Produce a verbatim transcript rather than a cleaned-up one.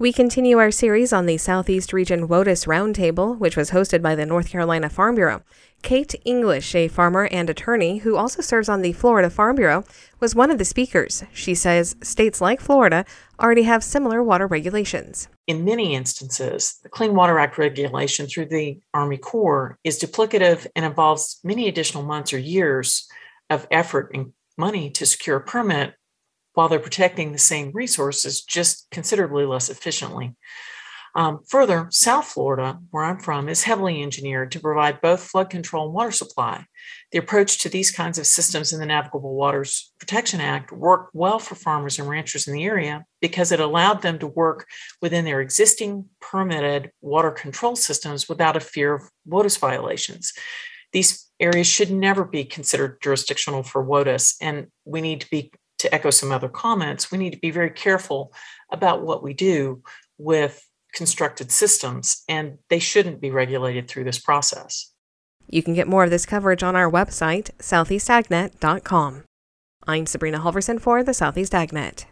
We continue our series on the Southeast Region WOTUS Roundtable, which was hosted by the North Carolina Farm Bureau. Kate English, a farmer and attorney who also serves on the Florida Farm Bureau, was one of the speakers. She says states like Florida already have similar water regulations. In many instances, the Clean Water Act regulation through the Army Corps is duplicative and involves many additional months or years of effort and money to secure a permit, while they're protecting the same resources just considerably less efficiently. Um, further, South Florida, where I'm from, is heavily engineered to provide both flood control and water supply. The approach to these kinds of systems in the Navigable Waters Protection Act worked well for farmers and ranchers in the area because it allowed them to work within their existing permitted water control systems without a fear of WOTUS violations. These areas should never be considered jurisdictional for WOTUS, and we need to be to echo some other comments, we need to be very careful about what we do with constructed systems, and they shouldn't be regulated through this process. You can get more of this coverage on our website, southeast ag net dot com. I'm Sabrina Halverson for the Southeast Ag Net.